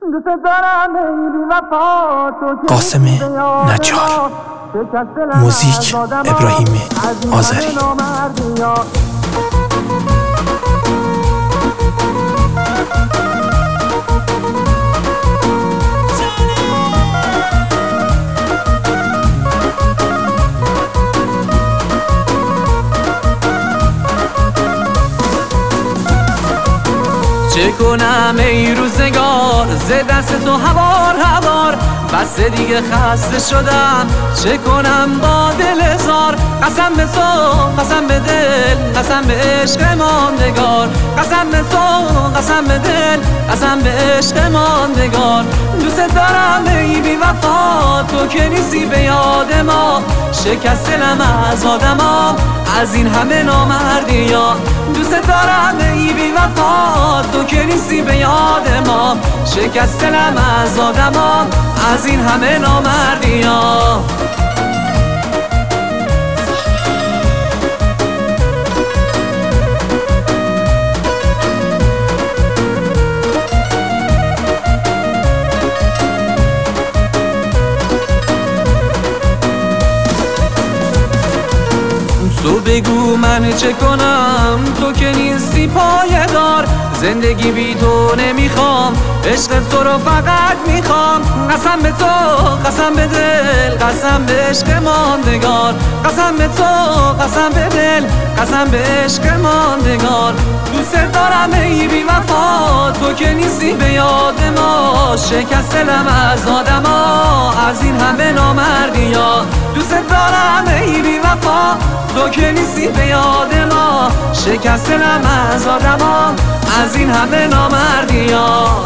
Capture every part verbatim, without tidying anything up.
قاسم نجار، موزیک ابراهیم آذری. چه کنم ای روزگار ز دست تو هوار هوار، بس دیگه خسته شدم. چه کنم با دل زار، قسم به تو قسم به دل قسم به عشق ماندگار، قسم به تو قسم به دل قسم به عشق ماندگار. دوست دارم ای بی وفا، تو که نیستی به یاد ما، شکست دلم از آدما از این همه نامردی ها. دوست دارم ای بی وفا، تو که نیستی به یاد ما، شکست دلم از آدما از این همه نامردی ها. تو بگو من چه کنم، تو که نیستی پایدار، زندگی بی تو نمیخوام، عشق تو رو فقط میخوام. قسم به تو قسم به دل قسم به عشق ماندگار، قسم به تو قسم به دل قسم به عشق ماندگار. دوست دارم ای بی وفا، تو که نیستی به یاد ما، شکست دلم از آدما از این همه نامردی ها. دوست دارم ای بی وفا، تو که نیستی به یاد ما، شکست دلم از آدما از این همه نامردی ها.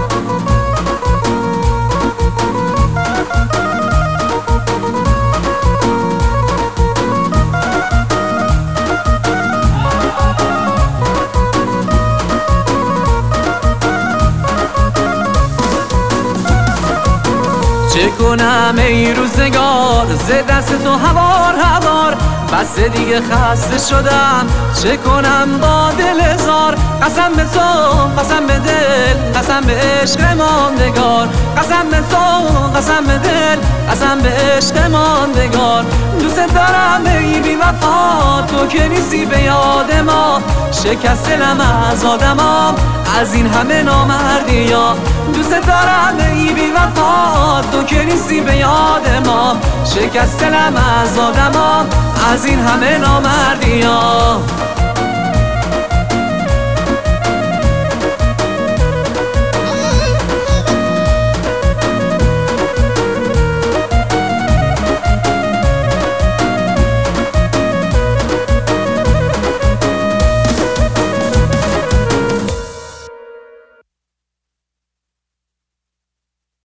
چه کنم ای روزگار ز دست تو هوار هوار، بس دیگه خسته شدم. چه کنم با دل زار، قسم به تو قسم به دل قسم به عشق ماندگار، قسم به تو قسم به دل قسم به عشق ماندگار. دوست دارم ای بی وفا، تو که نیستی به یاد ما، شکست دلم از آدما از این همه نامردی ها. دوست دارم ای بی وفا، تو که نیستی به یاد ما، شکست دلم از آدما از این همه نامردی ها.